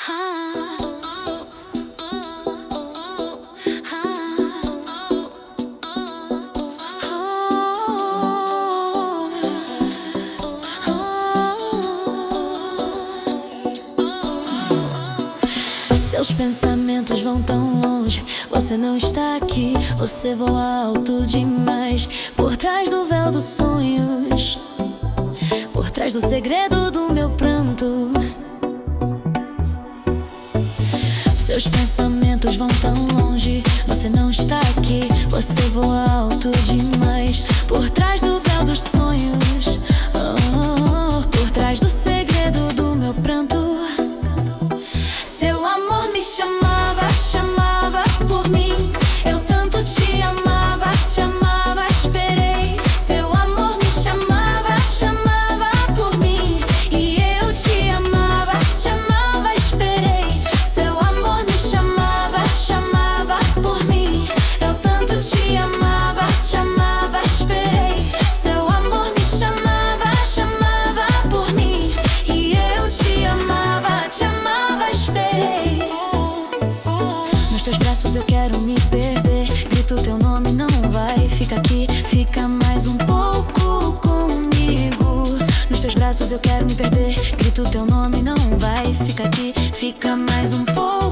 Seus pensamentos vão tão longe, você não está aqui. Você voa alto demais, por trás do véu dos sonhos, por trás do segredo do meu pranto. Seus pensamentos vão tão longe, você não está aqui. Você voa alto demais, por trás do véu dos sonhos, por trás do segredo do meu pranto. Seu amor me chamava, chamava por mim. Eu tanto te amava, esperei. Seu amor me chamava, chamava por mim. E eu te amava, esperei. Seu amor me chamava, chamava por mim. Eu tanto te amava, esperei. Seu amor me chamava, chamava por mim. E eu te amava, esperei. Nos teus braços eu quero me perder. Grito teu nome, não vai. Fica aqui, fica mais um pouco comigo. Nos teus braços eu quero me perder. Grito teu nome, não vai. Fica aqui, fica mais um pouco.